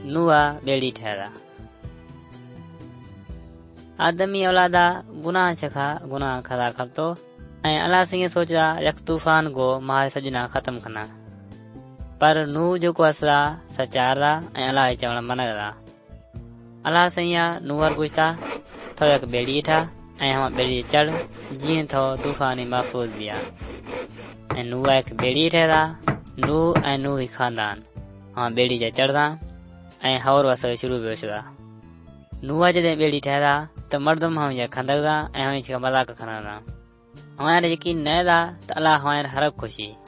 नूआ बेड़ी ठहरा। आदमी औलादा गुनाह चखा गुनाह खदा खपतो ऐं अल्लाह से सोचा यक तूफान गो मां सजना खत्म कना। पर नू जो असरा सचारा ऐं अल्लाह चवण मनदा। अल्लाह से नूअर पूछता थो एक बेड़ी ठा ऐं हम बेड़ी चढ़ जीअं थो तूफानी महफूज दिया। ऐं नूआ एक बेड़ी ठहरा। नू ऐं नू ही खानदान हम बेड़ी जे चढ़दा ऐं हौर वसो शुरू बेचदा। नूआ जॾहिं बेड़ी ठहरा त मर्दम हम जे खंदकदा ऐं हम मज़ाक खणंदा। हमारे यकीन न था त अल्लाह हमारे हर खुशी